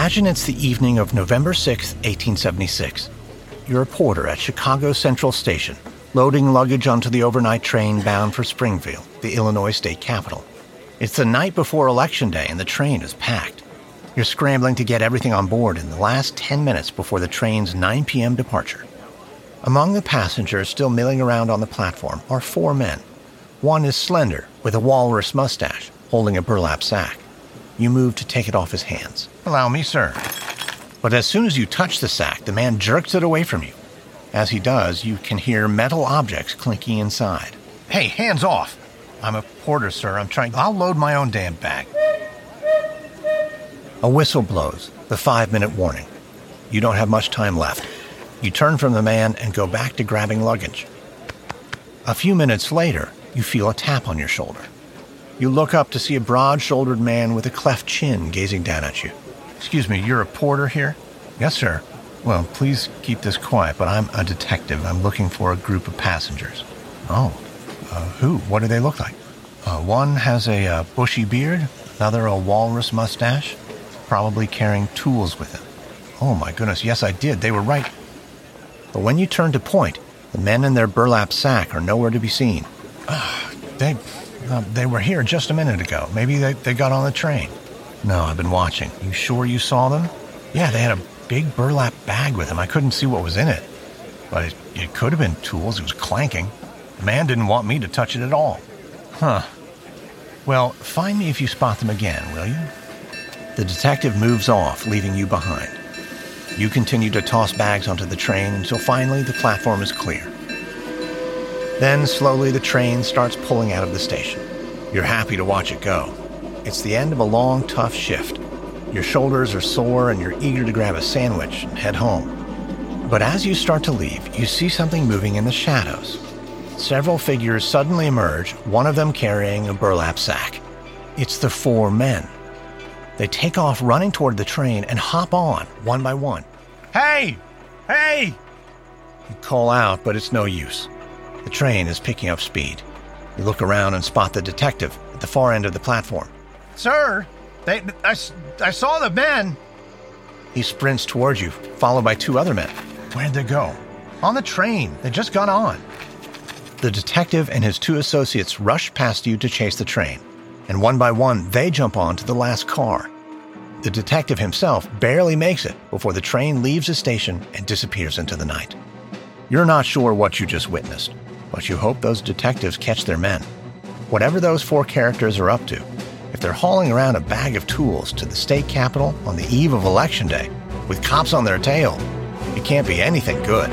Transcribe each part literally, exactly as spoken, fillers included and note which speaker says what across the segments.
Speaker 1: Imagine it's the evening of November sixth, eighteen seventy-six. You're a porter at Chicago Central Station, loading luggage onto the overnight train bound for Springfield, the Illinois state capital. It's the night before Election Day and the train is packed. You're scrambling to get everything on board in the last ten minutes before the train's nine p.m. departure. Among the passengers still milling around on the platform are four men. One is slender, with a walrus mustache, holding a burlap sack. You move to take it off his hands. "Allow me, sir." But as soon as you touch the sack, the man jerks it away from you. As he does, you can hear metal objects clinking inside. "Hey, hands off!" "I'm a porter, sir. I'm trying... I'll load my own damn bag." A whistle blows, the five-minute warning. You don't have much time left. You turn from the man and go back to grabbing luggage. A few minutes later, you feel a tap on your shoulder. You look up to see a broad-shouldered man with a cleft chin gazing down at you. "Excuse me, you're a porter here?" "Yes, sir." "Well, please keep this quiet, but I'm a detective. I'm looking for a group of passengers." "Oh, uh, who? What do they look like?" Uh, one has a uh, bushy beard, another a walrus mustache, probably carrying tools with him." "Oh, my goodness, yes, I did. They were right." But when you turn to point, the men in their burlap sack are nowhere to be seen. Uh, they... Uh, they were here just a minute ago. Maybe they, they got on the train." "No, I've been watching." "You sure you saw them?" "Yeah, they had a big burlap bag with them. I couldn't see what was in it. But it, it could have been tools. It was clanking. The man didn't want me to touch it at all." "Huh. Well, find me if you spot them again, will you?" The detective moves off, leaving you behind. You continue to toss bags onto the train until finally the platform is clear. Then, slowly, the train starts pulling out of the station. You're happy to watch it go. It's the end of a long, tough shift. Your shoulders are sore and you're eager to grab a sandwich and head home. But as you start to leave, you see something moving in the shadows. Several figures suddenly emerge, one of them carrying a burlap sack. It's the four men. They take off running toward the train and hop on, one by one. "Hey! Hey!" You call out, but it's no use. The train is picking up speed. You look around and spot the detective at the far end of the platform. "Sir, they, I, I saw the men." He sprints towards you, followed by two other men. "Where'd they go?" "On the train. They just got on." The detective and his two associates rush past you to chase the train, and one by one, they jump on to the last car. The detective himself barely makes it before the train leaves the station and disappears into the night. You're not sure what you just witnessed, but you hope those detectives catch their men. Whatever those four characters are up to, if they're hauling around a bag of tools to the state capitol on the eve of Election Day with cops on their tail, it can't be anything good.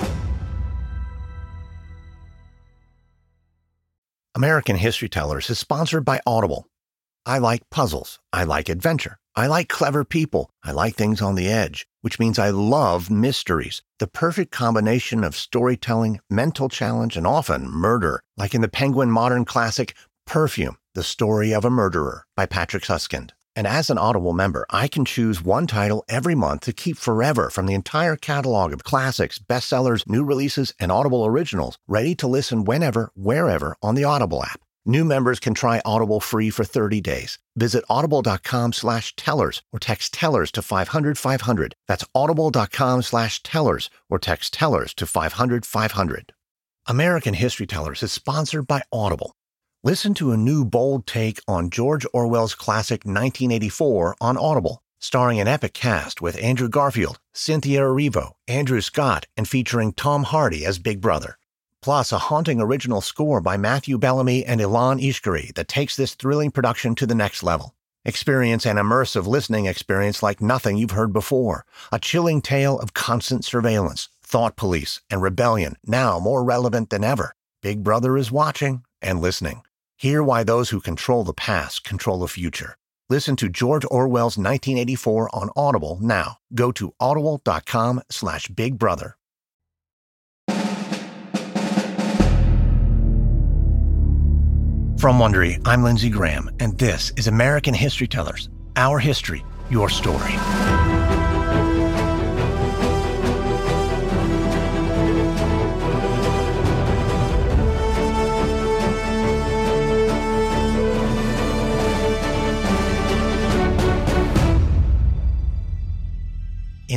Speaker 1: American History Tellers is sponsored by Audible. I like puzzles. I like adventure. I like clever people. I like things on the edge, which means I love mysteries. The perfect combination of storytelling, mental challenge, and often murder, like in the Penguin modern classic Perfume, The Story of a Murderer by Patrick Suskind. And as an Audible member, I can choose one title every month to keep forever from the entire catalog of classics, bestsellers, new releases, and Audible originals, ready to listen whenever, wherever on the Audible app. New members can try Audible free for thirty days. Visit audible.com slash tellers or text tellers to five hundred five hundred. That's audible.com slash tellers or text tellers to five hundred five hundred. American History Tellers is sponsored by Audible. Listen to a new bold take on George Orwell's classic nineteen eighty-four on Audible, starring an epic cast with Andrew Garfield, Cynthia Erivo, Andrew Scott, and featuring Tom Hardy as Big Brother. Plus a haunting original score by Matthew Bellamy and Ilan Ishkari that takes this thrilling production to the next level. Experience an immersive listening experience like nothing you've heard before. A chilling tale of constant surveillance, thought police, and rebellion, now more relevant than ever. Big Brother is watching and listening. Hear why those who control the past control the future. Listen to George Orwell's nineteen eighty-four on Audible now. Go to audible.com slash Big Brother. From Wondery, I'm Lindsey Graham, and this is American History Tellers. Our history, your story.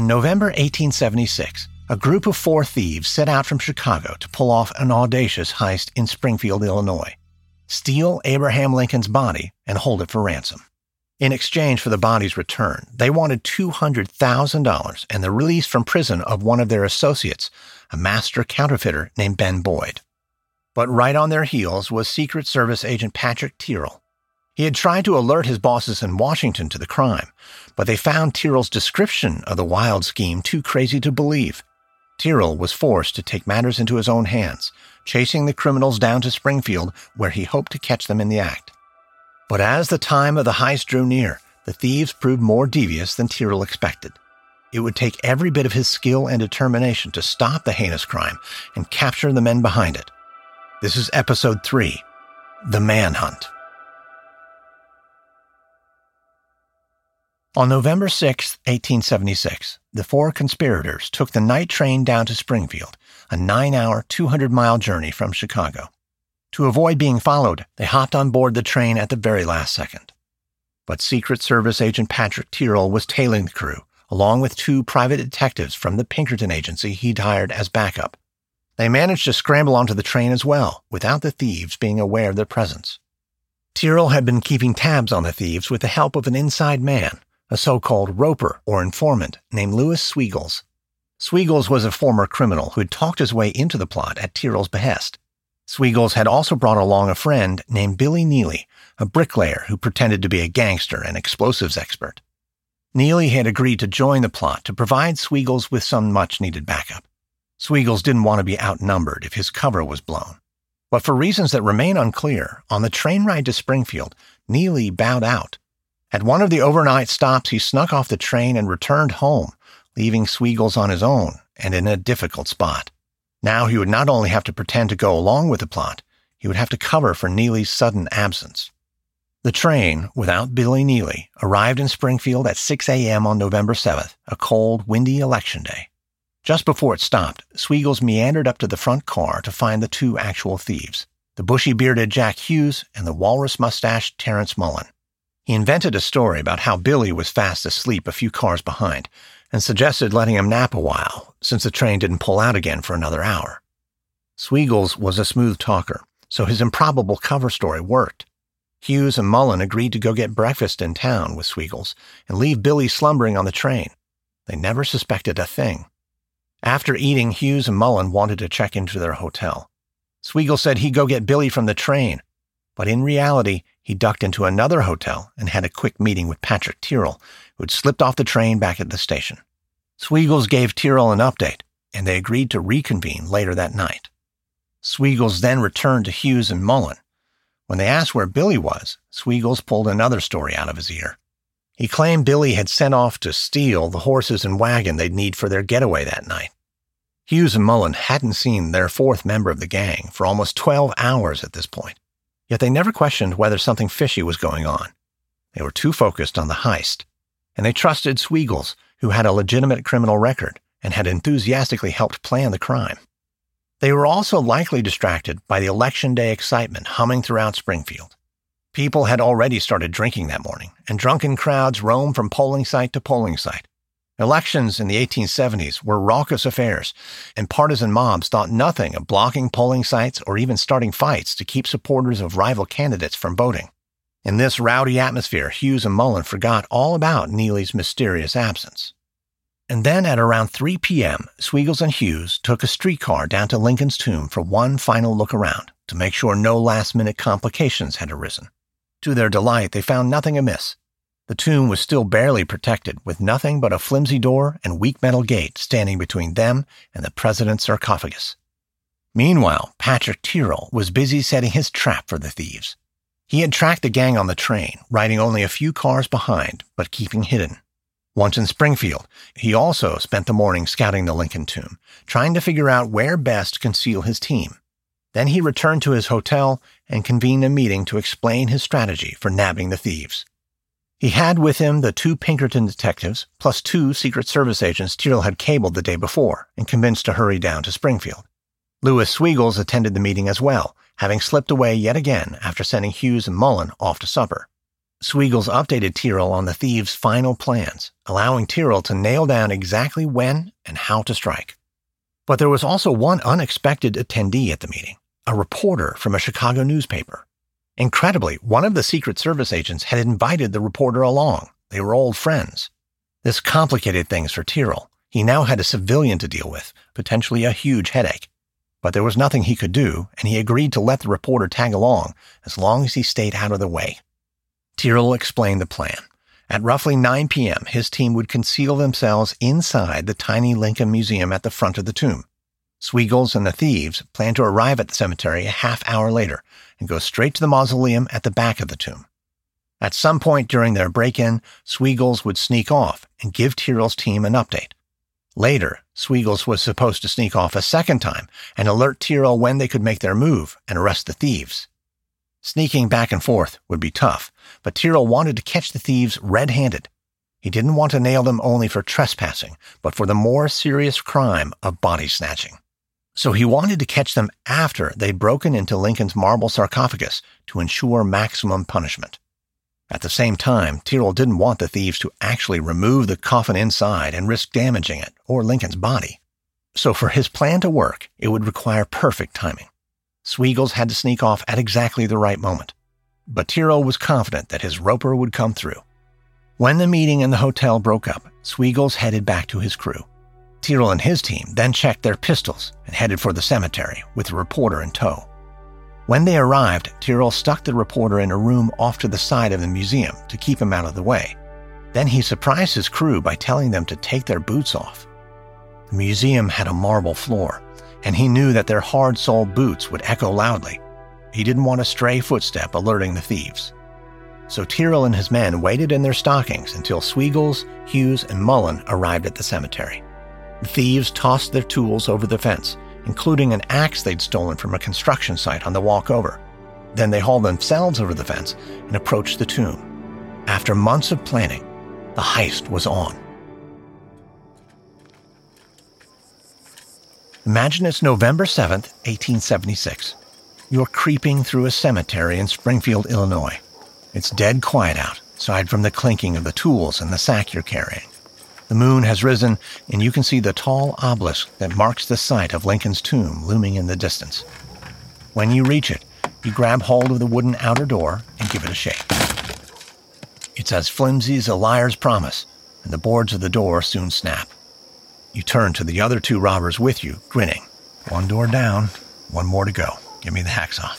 Speaker 1: November eighteen seventy-six, a group of four thieves set out from Chicago to pull off an audacious heist in Springfield, Illinois, steal Abraham Lincoln's body and hold it for ransom. In exchange for the body's return, they wanted two hundred thousand dollars and the release from prison of one of their associates, a master counterfeiter named Ben Boyd. But right on their heels was Secret Service agent Patrick Tyrrell. He had tried to alert his bosses in Washington to the crime, but they found Tyrrell's description of the wild scheme too crazy to believe. Tyrrell was forced to take matters into his own hands, chasing the criminals down to Springfield, where he hoped to catch them in the act. But as the time of the heist drew near, the thieves proved more devious than Tyrrell expected. It would take every bit of his skill and determination to stop the heinous crime and capture the men behind it. This is Episode three, The Manhunt. On November sixth, eighteen seventy-six, the four conspirators took the night train down to Springfield, a nine-hour, two hundred mile journey from Chicago. To avoid being followed, they hopped on board the train at the very last second. But Secret Service agent Patrick Tyrrell was tailing the crew, along with two private detectives from the Pinkerton agency he'd hired as backup. They managed to scramble onto the train as well, without the thieves being aware of their presence. Tyrrell had been keeping tabs on the thieves with the help of an inside man, a so-called roper or informant named Louis Sweigels. Sweigels was a former criminal who had talked his way into the plot at Tyrrell's behest. Sweigels had also brought along a friend named Billy Neely, a bricklayer who pretended to be a gangster and explosives expert. Neely had agreed to join the plot to provide Sweigels with some much-needed backup. Sweigels didn't want to be outnumbered if his cover was blown. But for reasons that remain unclear, on the train ride to Springfield, Neely bowed out. At one of the overnight stops, he snuck off the train and returned home, leaving Sweigels on his own and in a difficult spot. Now he would not only have to pretend to go along with the plot, he would have to cover for Neely's sudden absence. The train, without Billy Neely, arrived in Springfield at six a.m. on November seventh, a cold, windy election day. Just before it stopped, Sweigels meandered up to the front car to find the two actual thieves, the bushy-bearded Jack Hughes and the walrus-mustached Terrence Mullen. He invented a story about how Billy was fast asleep a few cars behind and suggested letting him nap a while, since the train didn't pull out again for another hour. Sweigels was a smooth talker, so his improbable cover story worked. Hughes and Mullen agreed to go get breakfast in town with Sweigels and leave Billy slumbering on the train. They never suspected a thing. After eating, Hughes and Mullen wanted to check into their hotel. Sweigels said he'd go get Billy from the train, but in reality, he ducked into another hotel and had a quick meeting with Patrick Tyrrell, who had slipped off the train back at the station. Sweigels gave Tyrrell an update, and they agreed to reconvene later that night. Sweigels then returned to Hughes and Mullen. When they asked where Billy was, Sweigels pulled another story out of his ear. He claimed Billy had sent off to steal the horses and wagon they'd need for their getaway that night. Hughes and Mullen hadn't seen their fourth member of the gang for almost twelve hours at this point. Yet they never questioned whether something fishy was going on. They were too focused on the heist, and they trusted Sweigels, who had a legitimate criminal record and had enthusiastically helped plan the crime. They were also likely distracted by the election day excitement humming throughout Springfield. People had already started drinking that morning, and drunken crowds roamed from polling site to polling site. Elections in the eighteen seventies were raucous affairs, and partisan mobs thought nothing of blocking polling sites or even starting fights to keep supporters of rival candidates from voting. In this rowdy atmosphere, Hughes and Mullen forgot all about Neely's mysterious absence. And then at around three p.m., Sweigels and Hughes took a streetcar down to Lincoln's tomb for one final look around to make sure no last-minute complications had arisen. To their delight, they found nothing amiss. The tomb was still barely protected, with nothing but a flimsy door and weak metal gate standing between them and the president's sarcophagus. Meanwhile, Patrick Tyrrell was busy setting his trap for the thieves. He had tracked the gang on the train, riding only a few cars behind, but keeping hidden. Once in Springfield, he also spent the morning scouting the Lincoln tomb, trying to figure out where best to conceal his team. Then he returned to his hotel and convened a meeting to explain his strategy for nabbing the thieves. He had with him the two Pinkerton detectives, plus two Secret Service agents Tyrrell had cabled the day before and convinced to hurry down to Springfield. Louis Sweigels attended the meeting as well, having slipped away yet again after sending Hughes and Mullen off to supper. Sweegles updated Tyrrell on the thieves' final plans, allowing Tyrrell to nail down exactly when and how to strike. But there was also one unexpected attendee at the meeting, a reporter from a Chicago newspaper. Incredibly, one of the Secret Service agents had invited the reporter along. They were old friends. This complicated things for Tyrrell. He now had a civilian to deal with, potentially a huge headache. But there was nothing he could do, and he agreed to let the reporter tag along as long as he stayed out of the way. Tyrrell explained the plan. At roughly nine p.m., his team would conceal themselves inside the tiny Lincoln Museum at the front of the tomb. Sweegles and the thieves planned to arrive at the cemetery a half hour later and go straight to the mausoleum at the back of the tomb. At some point during their break-in, Sweegles would sneak off and give Tyrrell's team an update. Later, Sweegles was supposed to sneak off a second time and alert Tyrrell when they could make their move and arrest the thieves. Sneaking back and forth would be tough, but Tyrrell wanted to catch the thieves red-handed. He didn't want to nail them only for trespassing, but for the more serious crime of body snatching. So he wanted to catch them after they'd broken into Lincoln's marble sarcophagus to ensure maximum punishment. At the same time, Tyrrell didn't want the thieves to actually remove the coffin inside and risk damaging it or Lincoln's body. So for his plan to work, it would require perfect timing. Sweegles had to sneak off at exactly the right moment. But Tyrrell was confident that his roper would come through. When the meeting in the hotel broke up, Sweegles headed back to his crew. Tyrrell and his team then checked their pistols and headed for the cemetery with the reporter in tow. When they arrived, Tyrrell stuck the reporter in a room off to the side of the museum to keep him out of the way. Then he surprised his crew by telling them to take their boots off. The museum had a marble floor, and he knew that their hard-soled boots would echo loudly. He didn't want a stray footstep alerting the thieves. So Tyrrell and his men waited in their stockings until Sweegles, Hughes, and Mullen arrived at the cemetery. The thieves tossed their tools over the fence, including an axe they'd stolen from a construction site on the walk over. Then they hauled themselves over the fence and approached the tomb. After months of planning, the heist was on. Imagine it's November seventh, eighteen seventy-six. You're creeping through a cemetery in Springfield, Illinois. It's dead quiet out, aside from the clinking of the tools and the sack you're carrying. The moon has risen, and you can see the tall obelisk that marks the site of Lincoln's tomb looming in the distance. When you reach it, you grab hold of the wooden outer door and give it a shake. It's as flimsy as a liar's promise, and the boards of the door soon snap. You turn to the other two robbers with you, grinning. One door down, one more to go. Give me the hacksaw.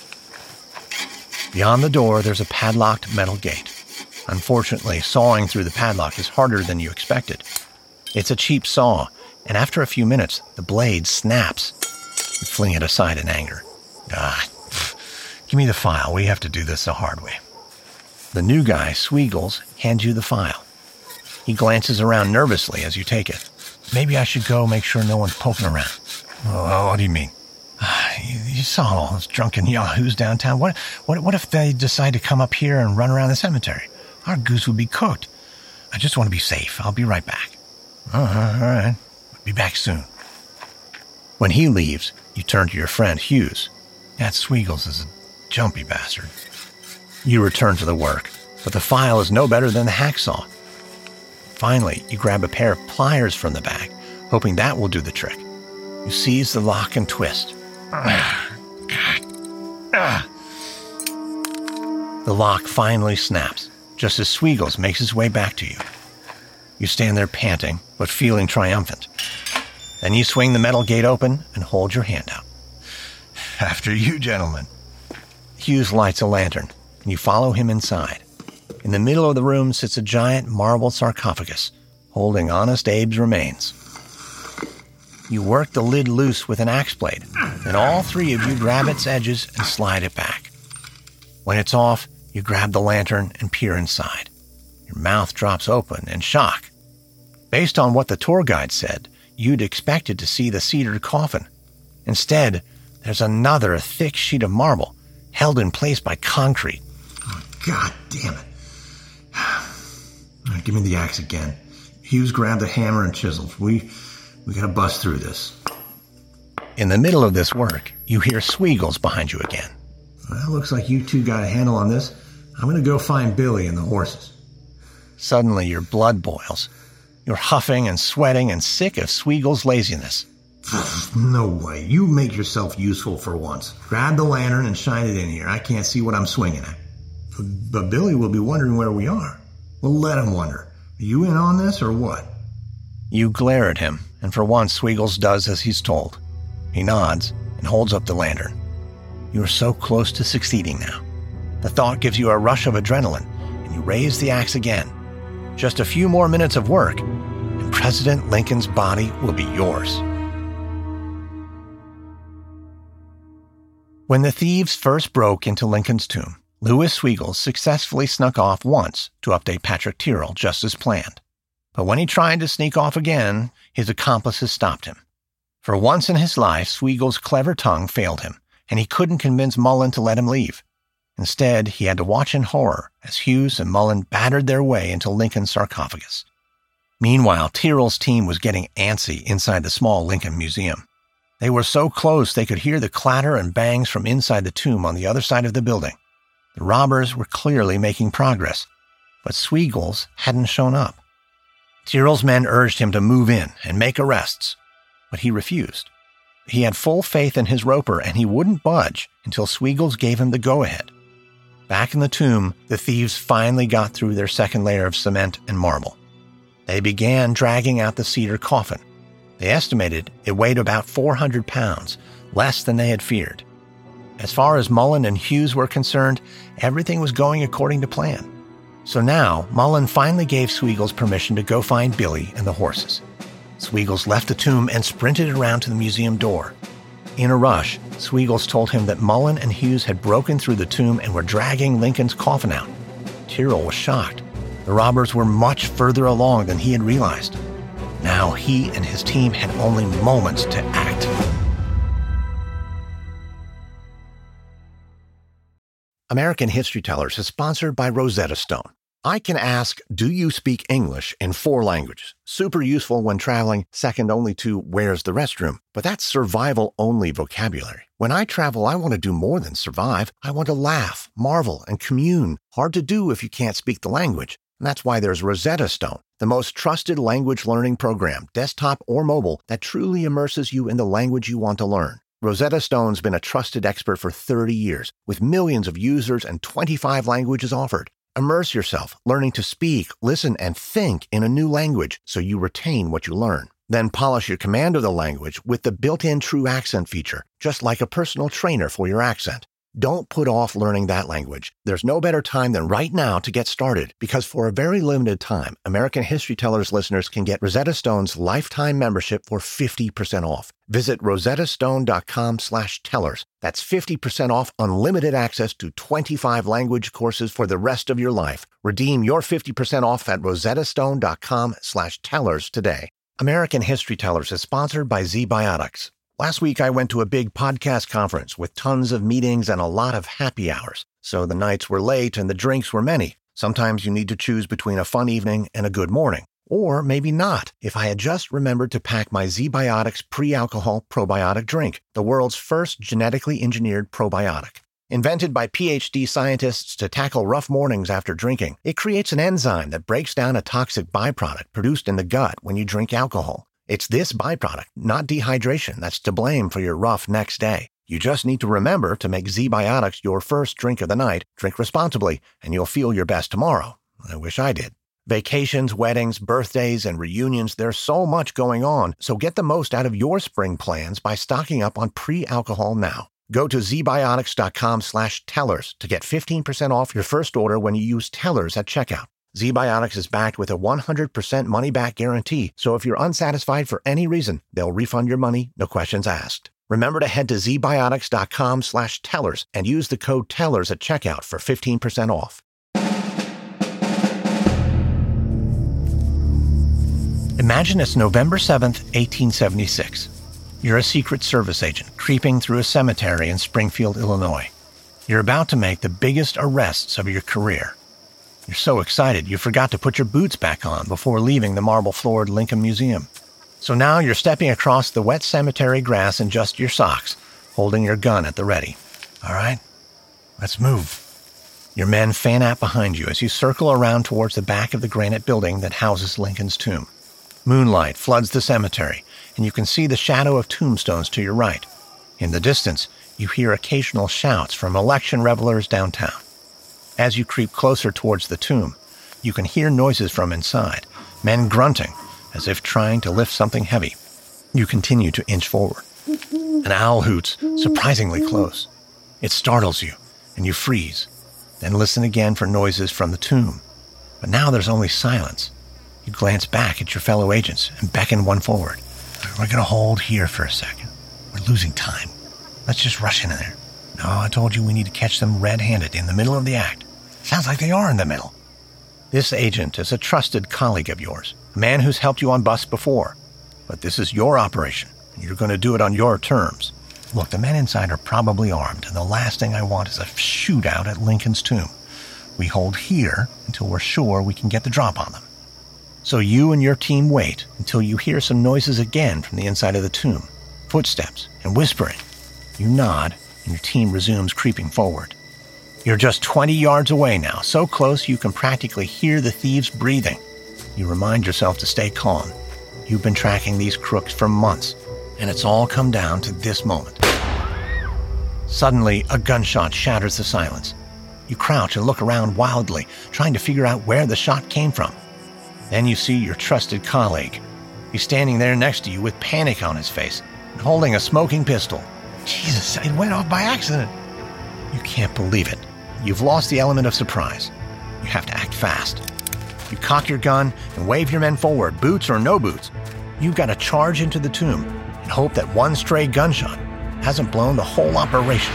Speaker 1: Beyond the door, there's a padlocked metal gate. Unfortunately, sawing through the padlock is harder than you expected. It's a cheap saw, and after a few minutes, the blade snaps. You fling it aside in anger. Ah, pff, give me the file. We have to do this the hard way. The new guy, Sweegles, hands you the file. He glances around nervously as you take it. Maybe I should go make sure no one's poking around. Oh, what do you mean? You, you saw all those drunken yahoos downtown. What, what, what if they decide to come up here and run around the cemetery? Our goose would be cooked. I just want to be safe. I'll be right back. All right, all right. I'll be back soon. When he leaves, you turn to your friend, Hughes. That Sweegles is a jumpy bastard. You return to the work, but the file is no better than the hacksaw. Finally, you grab a pair of pliers from the bag, hoping that will do the trick. You seize the lock and twist. The lock finally snaps, just as Sweegles makes his way back to you. You stand there panting, but feeling triumphant. Then you swing the metal gate open and hold your hand out. After you, gentlemen. Hughes lights a lantern, and you follow him inside. In the middle of the room sits a giant marble sarcophagus, holding Honest Abe's remains. You work the lid loose with an axe blade, and all three of you grab its edges and slide it back. When it's off, you grab the lantern and peer inside. Your mouth drops open in shock. Based on what the tour guide said, you'd expected to see the cedar coffin. Instead, there's another thick sheet of marble, held in place by concrete. Oh, God damn it. All right, give me the axe again. Hughes grabbed the hammer and chisels. We, we gotta bust through this. In the middle of this work, you hear Sweegles behind you again. Well, looks like you two got a handle on this. I'm going to go find Billy and the horses. Suddenly, your blood boils. You're huffing and sweating and sick of Sweegel's laziness. No way. You make yourself useful for once. Grab the lantern and shine it in here. I can't see what I'm swinging at. But, but Billy will be wondering where we are. Well, let him wonder. Are you in on this or what? You glare at him, and for once Sweegles does as he's told. He nods and holds up the lantern. You are so close to succeeding now. The thought gives you a rush of adrenaline, and you raise the axe again. Just a few more minutes of work, and President Lincoln's body will be yours. When the thieves first broke into Lincoln's tomb, Louis Sweegles successfully snuck off once to update Patrick Tyrrell just as planned. But when he tried to sneak off again, his accomplices stopped him. For once in his life, Sweegles' clever tongue failed him, and he couldn't convince Mullen to let him leave. Instead, he had to watch in horror as Hughes and Mullen battered their way into Lincoln's sarcophagus. Meanwhile, Tyrrell's team was getting antsy inside the small Lincoln Museum. They were so close they could hear the clatter and bangs from inside the tomb on the other side of the building. The robbers were clearly making progress, but Sweegles hadn't shown up. Tyrrell's men urged him to move in and make arrests, but he refused. He had full faith in his roper, and he wouldn't budge until Sweegles gave him the go-ahead. Back in the tomb, the thieves finally got through their second layer of cement and marble. They began dragging out the cedar coffin. They estimated it weighed about four hundred pounds, less than they had feared. As far as Mullen and Hughes were concerned, everything was going according to plan. So now, Mullen finally gave Sweegles permission to go find Billy and the horses. Sweegles left the tomb and sprinted around to the museum door. In a rush, Sweegles told him that Mullen and Hughes had broken through the tomb and were dragging Lincoln's coffin out. Tyrrell was shocked. The robbers were much further along than he had realized. Now he and his team had only moments to act. American History Tellers is sponsored by Rosetta Stone. I can ask, do you speak English in four languages? Super useful when traveling, second only to where's the restroom. But that's survival-only vocabulary. When I travel, I want to do more than survive. I want to laugh, marvel, and commune. Hard to do if you can't speak the language. And that's why there's Rosetta Stone, the most trusted language learning program, desktop or mobile, that truly immerses you in the language you want to learn. Rosetta Stone's been a trusted expert for thirty years, with millions of users and twenty-five languages offered. Immerse yourself, learning to speak, listen, and think in a new language so you retain what you learn. Then polish your command of the language with the built-in True Accent feature, just like a personal trainer for your accent. Don't put off learning that language. There's no better time than right now to get started, because for a very limited time, American History Tellers listeners can get Rosetta Stone's lifetime membership for fifty percent off. Visit rosettastone.com slash tellers. That's fifty percent off unlimited access to twenty-five language courses for the rest of your life. Redeem your fifty percent off at rosettastone.com slash tellers today. American History Tellers is sponsored by ZBiotics. Last week, I went to a big podcast conference with tons of meetings and a lot of happy hours. So the nights were late and the drinks were many. Sometimes you need to choose between a fun evening and a good morning. Or maybe not, if I had just remembered to pack my ZBiotics pre-alcohol probiotic drink, the world's first genetically engineered probiotic. Invented by P H D scientists to tackle rough mornings after drinking, it creates an enzyme that breaks down a toxic byproduct produced in the gut when you drink alcohol. It's this byproduct, not dehydration, that's to blame for your rough next day. You just need to remember to make ZBiotics your first drink of the night, drink responsibly, and you'll feel your best tomorrow. I wish I did. Vacations, weddings, birthdays, and reunions, there's so much going on, so get the most out of your spring plans by stocking up on pre-alcohol now. Go to zbiotics.com slash tellers to get fifteen percent off your first order when you use tellers at checkout. ZBiotics is backed with a one hundred percent money-back guarantee, so if you're unsatisfied for any reason, they'll refund your money, no questions asked. Remember to head to zbiotics.com slash tellers and use the code TELLERS at checkout for fifteen percent off. Imagine it's November seventh, eighteen seventy-six. You're a Secret Service agent creeping through a cemetery in Springfield, Illinois. You're about to make the biggest arrests of your career. You're so excited you forgot to put your boots back on before leaving the marble-floored Lincoln Museum. So now you're stepping across the wet cemetery grass in just your socks, holding your gun at the ready. All right, let's move. Your men fan out behind you as you circle around towards the back of the granite building that houses Lincoln's tomb. Moonlight floods the cemetery, and you can see the shadow of tombstones to your right. In the distance, you hear occasional shouts from election revelers downtown. As you creep closer towards the tomb, you can hear noises from inside, men grunting as if trying to lift something heavy. You continue to inch forward. An owl hoots surprisingly close. It startles you, and you freeze. Then listen again for noises from the tomb. But now there's only silence. You glance back at your fellow agents and beckon one forward. We're going to hold here for a second. We're losing time. Let's just rush in there. No, I told you we need to catch them red-handed in the middle of the act. Sounds like they are in the middle. This agent is a trusted colleague of yours, a man who's helped you on busts before. But this is your operation, and you're going to do it on your terms. Look, the men inside are probably armed, and the last thing I want is a shootout at Lincoln's tomb. We hold here until we're sure we can get the drop on them. So you and your team wait until you hear some noises again from the inside of the tomb, footsteps and whispering. You nod, and your team resumes creeping forward. You're just twenty yards away now, so close you can practically hear the thieves breathing. You remind yourself to stay calm. You've been tracking these crooks for months, and it's all come down to this moment. Suddenly, a gunshot shatters the silence. You crouch and look around wildly, trying to figure out where the shot came from. Then you see your trusted colleague. He's standing there next to you with panic on his face and holding a smoking pistol. Jesus, it went off by accident. You can't believe it. You've lost the element of surprise. You have to act fast. You cock your gun and wave your men forward, boots or no boots. You've got to charge into the tomb and hope that one stray gunshot hasn't blown the whole operation.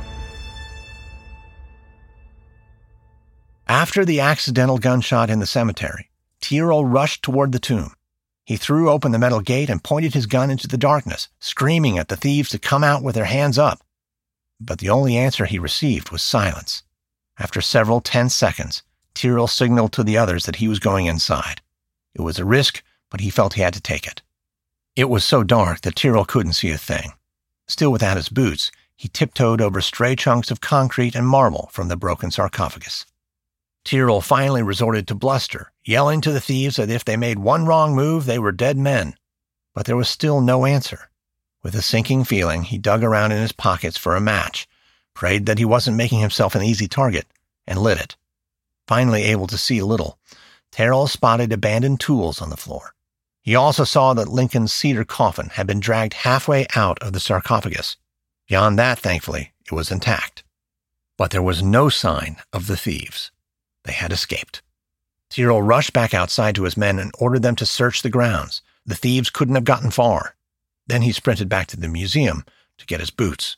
Speaker 1: After the accidental gunshot in the cemetery, Tyrrell rushed toward the tomb. He threw open the metal gate and pointed his gun into the darkness, screaming at the thieves to come out with their hands up. But the only answer he received was silence. After several tense seconds, Tyrrell signaled to the others that he was going inside. It was a risk, but he felt he had to take it. It was so dark that Tyrrell couldn't see a thing. Still without his boots, he tiptoed over stray chunks of concrete and marble from the broken sarcophagus. Tyrrell finally resorted to bluster, yelling to the thieves that if they made one wrong move, they were dead men. But there was still no answer. With a sinking feeling, he dug around in his pockets for a match, prayed that he wasn't making himself an easy target, and lit it. Finally able to see a little, Tyrrell spotted abandoned tools on the floor. He also saw that Lincoln's cedar coffin had been dragged halfway out of the sarcophagus. Beyond that, thankfully, it was intact. But there was no sign of the thieves. They had escaped. Tyrrell rushed back outside to his men and ordered them to search the grounds. The thieves couldn't have gotten far. Then he sprinted back to the museum to get his boots.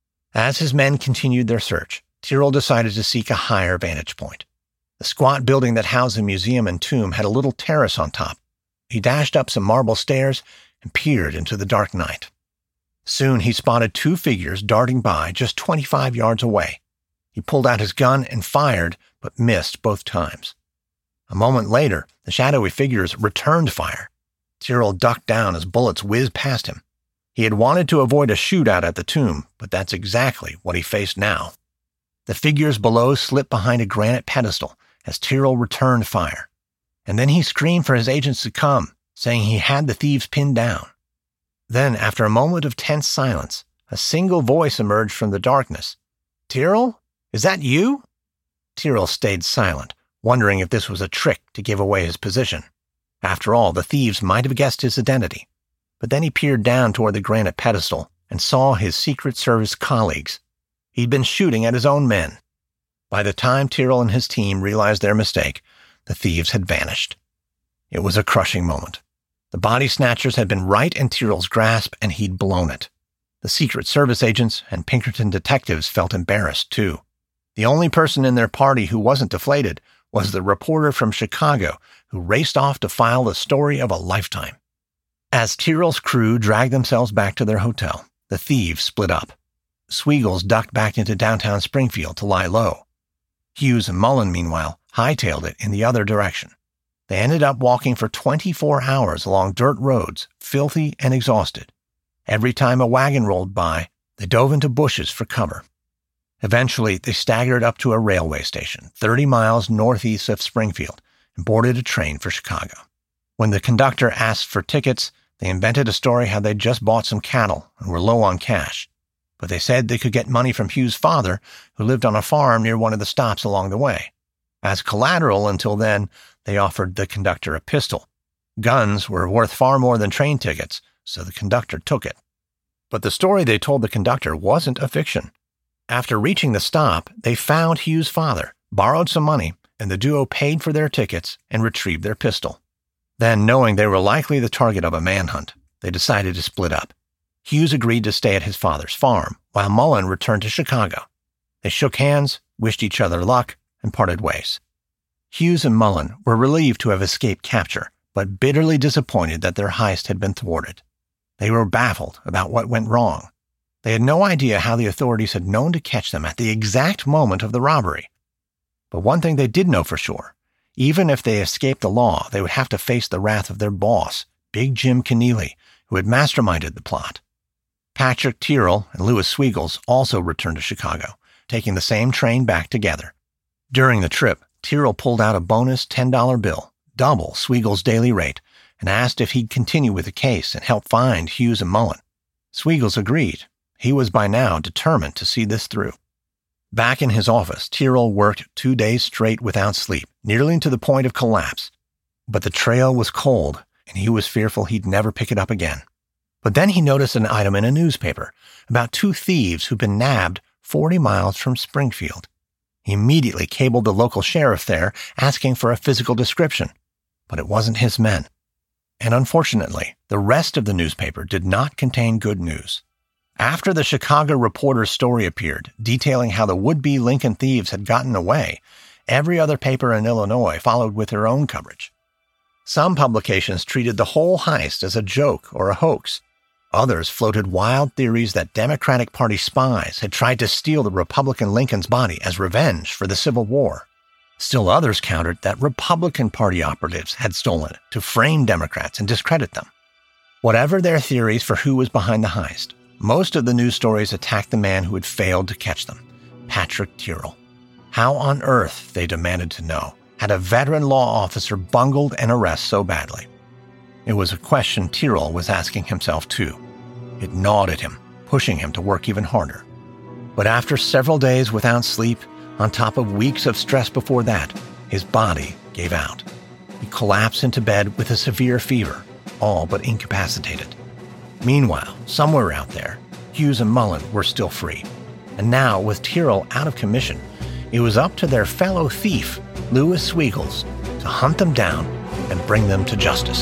Speaker 1: As his men continued their search, Tyrrell decided to seek a higher vantage point. The squat building that housed the museum and tomb had a little terrace on top. He dashed up some marble stairs and peered into the dark night. Soon he spotted two figures darting by just twenty-five yards away. He pulled out his gun and fired, but missed both times. A moment later, the shadowy figures returned fire. Tyrrell ducked down as bullets whizzed past him. He had wanted to avoid a shootout at the tomb, but that's exactly what he faced now. The figures below slipped behind a granite pedestal as Tyrrell returned fire. And then he screamed for his agents to come, saying he had the thieves pinned down. Then, after a moment of tense silence, a single voice emerged from the darkness. "Tyrrell? Is that you?" Tyrrell stayed silent, wondering if this was a trick to give away his position. After all, the thieves might have guessed his identity. But then he peered down toward the granite pedestal and saw his Secret Service colleagues. He'd been shooting at his own men. By the time Tyrrell and his team realized their mistake, the thieves had vanished. It was a crushing moment. The body snatchers had been right in Tyrrell's grasp, and he'd blown it. The Secret Service agents and Pinkerton detectives felt embarrassed, too. The only person in their party who wasn't deflated was the reporter from Chicago who raced off to file the story of a lifetime. As Tyrrell's crew dragged themselves back to their hotel, the thieves split up. Sweigels ducked back into downtown Springfield to lie low. Hughes and Mullen, meanwhile, hightailed it in the other direction. They ended up walking for twenty-four hours along dirt roads, filthy and exhausted. Every time a wagon rolled by, they dove into bushes for cover. Eventually, they staggered up to a railway station thirty miles northeast of Springfield and boarded a train for Chicago. When the conductor asked for tickets, they invented a story how they'd just bought some cattle and were low on cash. But they said they could get money from Hugh's father, who lived on a farm near one of the stops along the way. As collateral until then, they offered the conductor a pistol. Guns were worth far more than train tickets, so the conductor took it. But the story they told the conductor wasn't a fiction. After reaching the stop, they found Hugh's father, borrowed some money, and the duo paid for their tickets and retrieved their pistol. Then, knowing they were likely the target of a manhunt, they decided to split up. Hughes agreed to stay at his father's farm, while Mullen returned to Chicago. They shook hands, wished each other luck, and parted ways. Hughes and Mullen were relieved to have escaped capture, but bitterly disappointed that their heist had been thwarted. They were baffled about what went wrong. They had no idea how the authorities had known to catch them at the exact moment of the robbery. But one thing they did know for sure, even if they escaped the law, they would have to face the wrath of their boss, Big Jim Keneally, who had masterminded the plot. Patrick Tyrrell and Louis Sweigels also returned to Chicago, taking the same train back together. During the trip, Tyrrell pulled out a bonus ten dollar bill, double Sweigels' daily rate, and asked if he'd continue with the case and help find Hughes and Mullen. Sweigels agreed. He was by now determined to see this through. Back in his office, Tyrrell worked two days straight without sleep, nearly to the point of collapse. But the trail was cold, and he was fearful he'd never pick it up again. But then he noticed an item in a newspaper about two thieves who'd been nabbed forty miles from Springfield. He immediately cabled the local sheriff there, asking for a physical description. But it wasn't his men. And unfortunately, the rest of the newspaper did not contain good news. After the Chicago Reporter's story appeared, detailing how the would-be Lincoln thieves had gotten away, every other paper in Illinois followed with their own coverage. Some publications treated the whole heist as a joke or a hoax. Others floated wild theories that Democratic Party spies had tried to steal the Republican Lincoln's body as revenge for the Civil War. Still others countered that Republican Party operatives had stolen it to frame Democrats and discredit them. Whatever their theories for who was behind the heist, most of the news stories attacked the man who had failed to catch them, Patrick Tyrrell. How on earth, they demanded to know, had a veteran law officer bungled an arrest so badly? It was a question Tyrrell was asking himself too. It gnawed at him, pushing him to work even harder. But after several days without sleep, on top of weeks of stress before that, his body gave out. He collapsed into bed with a severe fever, all but incapacitated. Meanwhile, somewhere out there, Hughes and Mullen were still free. And now, with Tyrrell out of commission, it was up to their fellow thief, Louis Sweigels, to hunt them down and bring them to justice.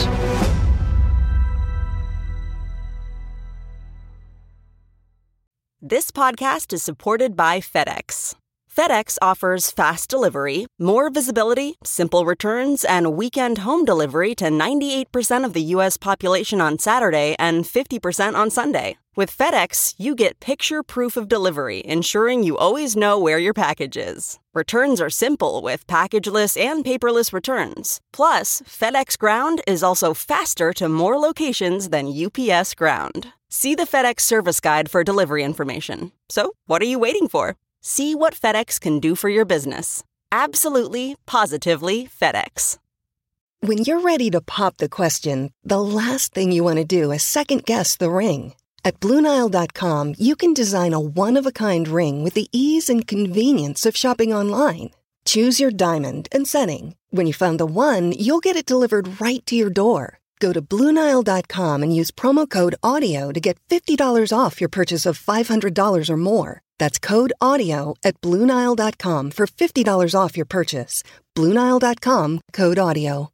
Speaker 2: This podcast is supported by FedEx. FedEx offers fast delivery, more visibility, simple returns, and weekend home delivery to ninety-eight percent of the U S population on Saturday and fifty percent on Sunday. With FedEx, you get picture proof of delivery, ensuring you always know where your package is. Returns are simple with packageless and paperless returns. Plus, FedEx Ground is also faster to more locations than U P S Ground. See the FedEx service guide for delivery information. So, what are you waiting for? See what FedEx can do for your business. Absolutely, positively FedEx.
Speaker 3: When you're ready to pop the question, the last thing you want to do is second-guess the ring. At Blue Nile dot com, you can design a one-of-a-kind ring with the ease and convenience of shopping online. Choose your diamond and setting. When you find the one, you'll get it delivered right to your door. Go to Blue Nile dot com and use promo code AUDIO to get fifty dollars off your purchase of five hundred dollars or more. That's code AUDIO at Blue Nile dot com for fifty dollars off your purchase. Blue Nile dot com, code AUDIO.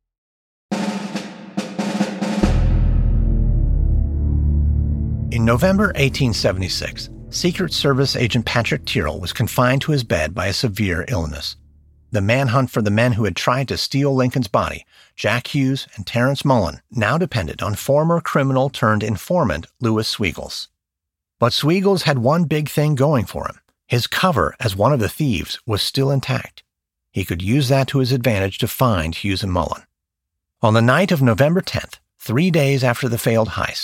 Speaker 1: In November eighteen seventy-six, Secret Service agent Patrick Tyrrell was confined to his bed by a severe illness. The manhunt for the men who had tried to steal Lincoln's body, Jack Hughes and Terrence Mullen, now depended on former criminal-turned-informant Louis Sweigels. But Sweigels had one big thing going for him. His cover as one of the thieves was still intact. He could use that to his advantage to find Hughes and Mullen. On the night of November tenth, three days after the failed heist,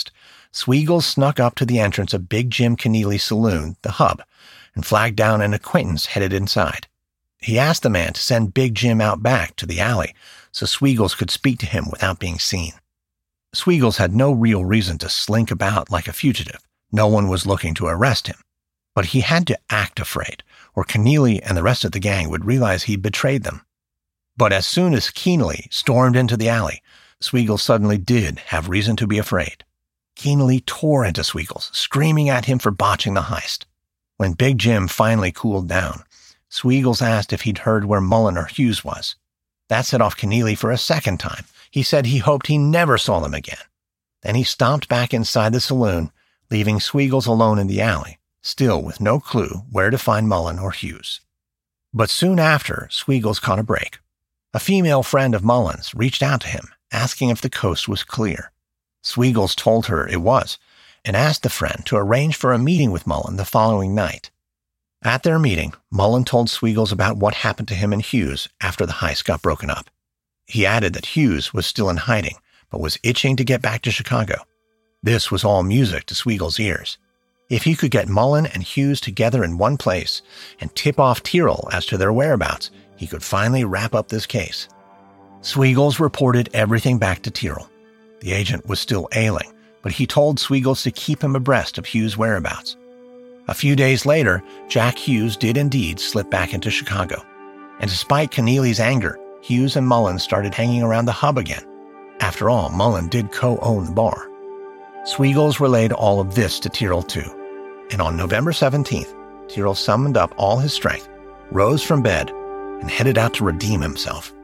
Speaker 1: Sweegles snuck up to the entrance of Big Jim Keneally's saloon, the Hub, and flagged down an acquaintance headed inside. He asked the man to send Big Jim out back to the alley so Sweegles could speak to him without being seen. Sweegles had no real reason to slink about like a fugitive. No one was looking to arrest him. But he had to act afraid, or Keneally and the rest of the gang would realize he'd betrayed them. But as soon as Keneally stormed into the alley, Sweegles suddenly did have reason to be afraid. Keneally tore into Sweegles, screaming at him for botching the heist. When Big Jim finally cooled down, Sweegles asked if he'd heard where Mullen or Hughes was. That set off Keneally for a second time. He said he hoped he never saw them again. Then he stomped back inside the saloon, leaving Sweegles alone in the alley, still with no clue where to find Mullen or Hughes. But soon after, Sweegles caught a break. A female friend of Mullen's reached out to him, asking if the coast was clear. Sweegles told her it was, and asked the friend to arrange for a meeting with Mullen the following night. At their meeting, Mullen told Sweegles about what happened to him and Hughes after the heist got broken up. He added that Hughes was still in hiding, but was itching to get back to Chicago. This was all music to Sweegles' ears. If he could get Mullen and Hughes together in one place and tip off Tyrrell as to their whereabouts, he could finally wrap up this case. Sweegles reported everything back to Tyrrell. The agent was still ailing, but he told Sweegles to keep him abreast of Hughes' whereabouts. A few days later, Jack Hughes did indeed slip back into Chicago. And despite Keneally's anger, Hughes and Mullen started hanging around the Hub again. After all, Mullen did co-own the bar. Sweegles relayed all of this to Tyrrell too. And on November seventeenth, Tyrrell summoned up all his strength, rose from bed, and headed out to redeem himself.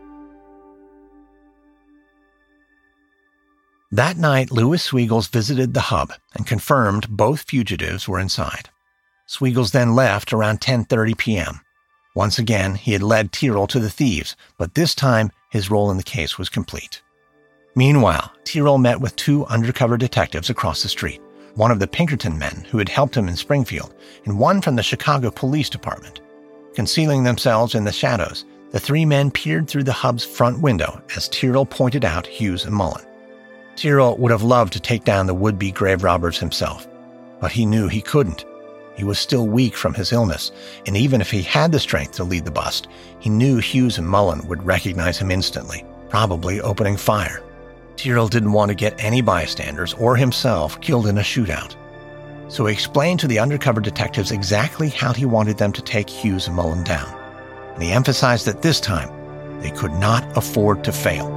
Speaker 1: That night, Louis Sweegles visited the Hub and confirmed both fugitives were inside. Sweegles then left around ten thirty p.m. Once again, he had led Tyrrell to the thieves, but this time his role in the case was complete. Meanwhile, Tyrrell met with two undercover detectives across the street, one of the Pinkerton men who had helped him in Springfield, and one from the Chicago Police Department. Concealing themselves in the shadows, the three men peered through the Hub's front window as Tyrrell pointed out Hughes and Mullen. Tyrrell would have loved to take down the would-be grave robbers himself, but he knew he couldn't. He was still weak from his illness, and even if he had the strength to lead the bust, he knew Hughes and Mullen would recognize him instantly, probably opening fire. Tyrrell didn't want to get any bystanders or himself killed in a shootout. So he explained to the undercover detectives exactly how he wanted them to take Hughes and Mullen down. And he emphasized that this time, they could not afford to fail.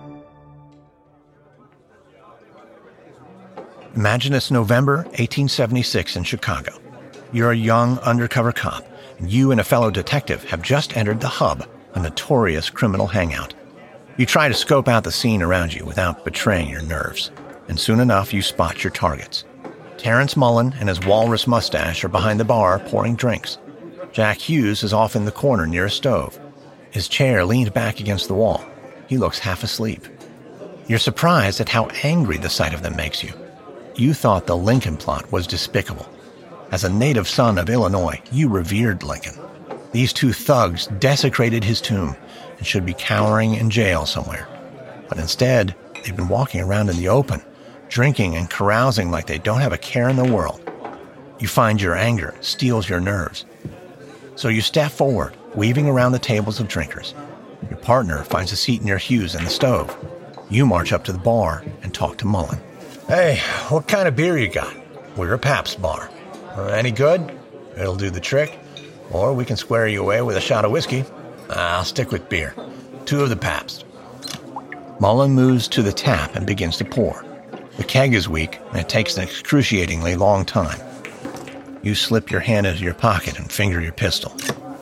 Speaker 1: Imagine it's November eighteen seventy-six in Chicago. You're a young undercover cop, and you and a fellow detective have just entered the Hub, a notorious criminal hangout. You try to scope out the scene around you without betraying your nerves, and soon enough you spot your targets. Terrence Mullen and his walrus mustache are behind the bar pouring drinks. Jack Hughes is off in the corner near a stove. His chair leaned back against the wall. He looks half asleep. You're surprised at how angry the sight of them makes you. You thought the Lincoln plot was despicable. As a native son of Illinois, you revered Lincoln. These two thugs desecrated his tomb and should be cowering in jail somewhere. But instead, they've been walking around in the open, drinking and carousing like they don't have a care in the world. You find your anger steals your nerves. So you step forward, weaving around the tables of drinkers. Your partner finds a seat near Hughes and the stove. You march up to the bar and talk to Mullen. Hey, what kind of beer you got? We're a Pabst bar. Uh, any good? It'll do the trick. Or we can square you away with a shot of whiskey. Uh, I'll stick with beer. Two of the Pabst. Mullen moves to the tap and begins to pour. The keg is weak, and it takes an excruciatingly long time. You slip your hand into your pocket and finger your pistol.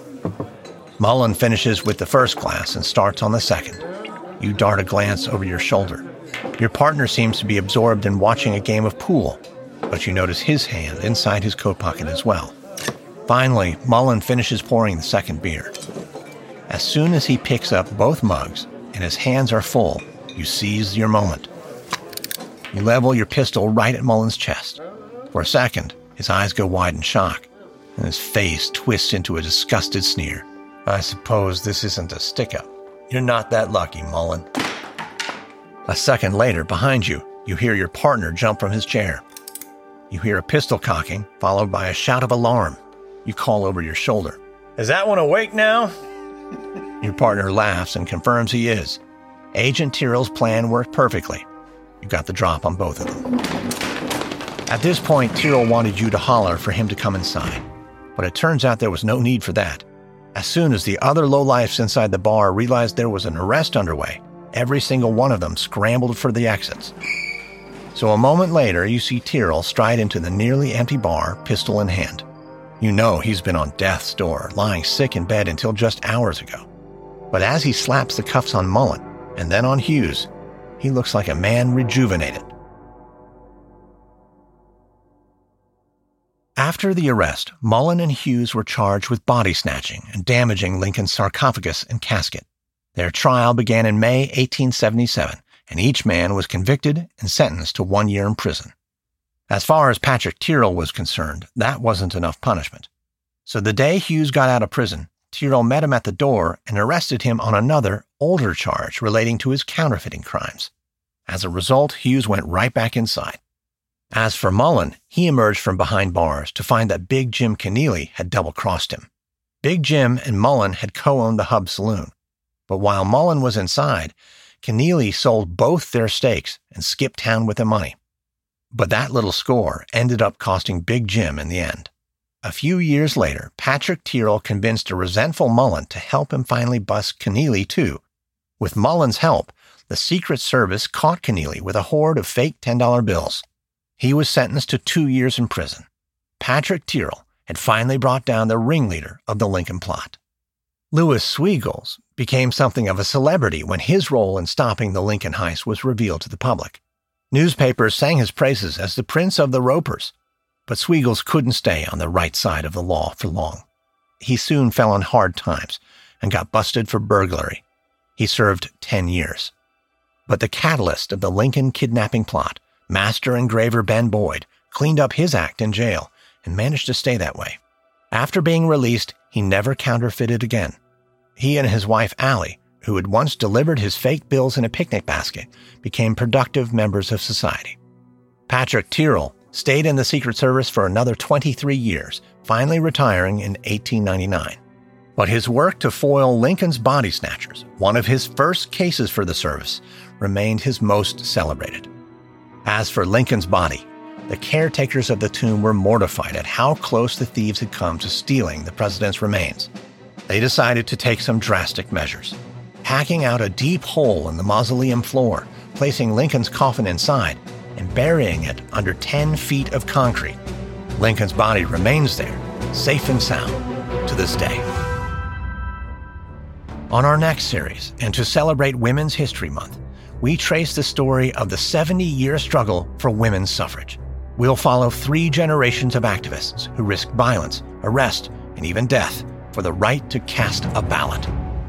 Speaker 1: Mullen finishes with the first glass and starts on the second. You dart a glance over your shoulder. Your partner seems to be absorbed in watching a game of pool, but you notice his hand inside his coat pocket as well. Finally, Mullen finishes pouring the second beer. As soon as he picks up both mugs and his hands are full, you seize your moment. You level your pistol right at Mullen's chest. For a second, his eyes go wide in shock, and his face twists into a disgusted sneer. I suppose this isn't a stick-up. You're not that lucky, Mullen. A second later, behind you, you hear your partner jump from his chair. You hear a pistol cocking, followed by a shout of alarm. You call over your shoulder. "Is that one awake now?" Your partner laughs and confirms he is. Agent Tyrrell's plan worked perfectly. You got the drop on both of them. At this point, Tyrrell wanted you to holler for him to come inside. But it turns out there was no need for that. As soon as the other lowlifes inside the bar realized there was an arrest underway, every single one of them scrambled for the exits. So a moment later, you see Tyrrell stride into the nearly empty bar, pistol in hand. You know he's been on death's door, lying sick in bed until just hours ago. But as he slaps the cuffs on Mullen, and then on Hughes, he looks like a man rejuvenated. After the arrest, Mullen and Hughes were charged with body snatching and damaging Lincoln's sarcophagus and casket. Their trial began in May eighteen seventy-seven, and each man was convicted and sentenced to one year in prison. As far as Patrick Tyrrell was concerned, that wasn't enough punishment. So the day Hughes got out of prison, Tyrrell met him at the door and arrested him on another, older charge relating to his counterfeiting crimes. As a result, Hughes went right back inside. As for Mullen, he emerged from behind bars to find that Big Jim Keneally had double-crossed him. Big Jim and Mullen had co-owned the Hub Saloon. But while Mullen was inside, Keneally sold both their stakes and skipped town with the money. But that little score ended up costing Big Jim in the end. A few years later, Patrick Tyrrell convinced a resentful Mullen to help him finally bust Keneally too. With Mullen's help, the Secret Service caught Keneally with a hoard of fake ten dollar bills. He was sentenced to two years in prison. Patrick Tyrrell had finally brought down the ringleader of the Lincoln plot. Louis Sweigels became something of a celebrity when his role in stopping the Lincoln heist was revealed to the public. Newspapers sang his praises as the Prince of the Ropers, but Sweigels couldn't stay on the right side of the law for long. He soon fell on hard times and got busted for burglary. He served ten years. But the catalyst of the Lincoln kidnapping plot, master engraver Ben Boyd, cleaned up his act in jail and managed to stay that way. After being released, he never counterfeited again. He and his wife Allie, who had once delivered his fake bills in a picnic basket, became productive members of society. Patrick Tyrrell stayed in the Secret Service for another twenty-three years, finally retiring in eighteen ninety-nine. But his work to foil Lincoln's body snatchers, one of his first cases for the service, remained his most celebrated. As for Lincoln's body, the caretakers of the tomb were mortified at how close the thieves had come to stealing the president's remains. They decided to take some drastic measures, hacking out a deep hole in the mausoleum floor, placing Lincoln's coffin inside, and burying it under ten feet of concrete. Lincoln's body remains there, safe and sound, to this day. On our next series, and to celebrate Women's History Month, we trace the story of the seventy-year struggle for women's suffrage. We'll follow three generations of activists who risked violence, arrest, and even death for the right to cast a ballot.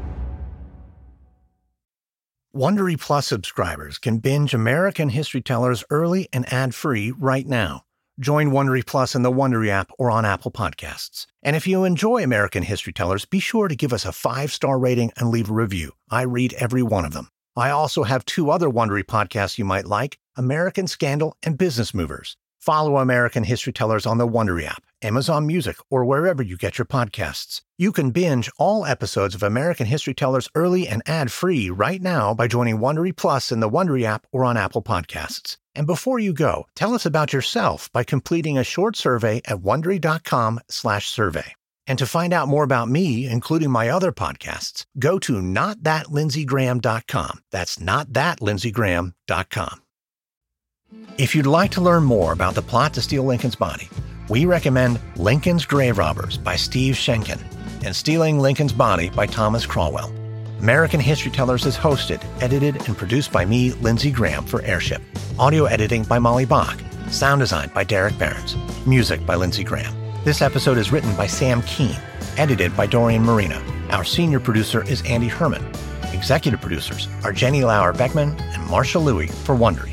Speaker 1: Wondery Plus subscribers can binge American History Tellers early and ad-free right now. Join Wondery Plus in the Wondery app or on Apple Podcasts. And if you enjoy American History Tellers, be sure to give us a five-star rating and leave a review. I read every one of them. I also have two other Wondery podcasts you might like, American Scandal and Business Movers. Follow American History Tellers on the Wondery app, Amazon Music, or wherever you get your podcasts. You can binge all episodes of American History Tellers early and ad-free right now by joining Wondery Plus in the Wondery app or on Apple Podcasts. And before you go, tell us about yourself by completing a short survey at Wondery.com slash survey. And to find out more about me, including my other podcasts, go to not that lindsey graham dot com. That's not that lindsey graham dot com. If you'd like to learn more about the plot to steal Lincoln's body, we recommend Lincoln's Grave Robbers by Steve Schenken and Stealing Lincoln's Body by Thomas Crawwell. American History Tellers is hosted, edited, and produced by me, Lindsey Graham, for Airship. Audio editing by Molly Bach. Sound design by Derek Behrens. Music by Lindsey Graham. This episode is written by Sam Keene, edited by Dorian Marina. Our senior producer is Andy Herman. Executive producers are Jenny Lauer Beckman and Marsha Louie for Wondery.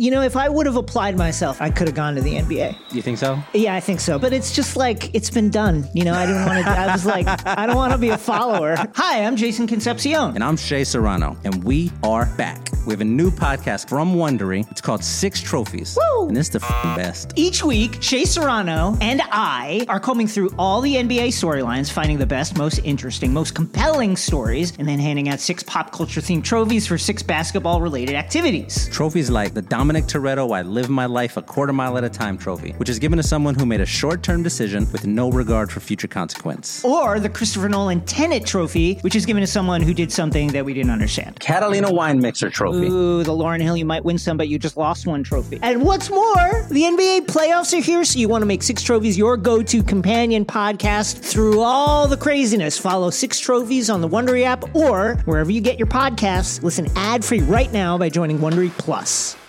Speaker 4: You know, if I would have applied myself, I could have gone to the N B A.
Speaker 5: You think so?
Speaker 4: Yeah, I think so. But it's just like, it's been done. You know, I didn't want to, I was like, I don't want to be a follower. Hi, I'm Jason Concepcion.
Speaker 5: And I'm Shea Serrano. And we are back. We have a new podcast from Wondery. It's called Six Trophies.
Speaker 4: Woo!
Speaker 5: And it's the f***ing best.
Speaker 4: Each week, Shea Serrano and I are combing through all the N B A storylines, finding the best, most interesting, most compelling stories, and then handing out six pop culture-themed trophies for six basketball-related activities.
Speaker 5: Trophies like the Dominic Toretto I Live My Life a Quarter Mile at a Time trophy, which is given to someone who made a short-term decision with no regard for future consequence.
Speaker 4: Or the Christopher Nolan Tenet trophy, which is given to someone who did something that we didn't understand.
Speaker 5: Catalina Wine Mixer trophy.
Speaker 4: Ooh, the Lauryn Hill, you might win some, but you just lost one trophy. And what's more, the N B A playoffs are here, so you want to make Six Trophies your go-to companion podcast through all the craziness. Follow Six Trophies on the Wondery app or wherever you get your podcasts. Listen ad-free right now by joining Wondery Plus.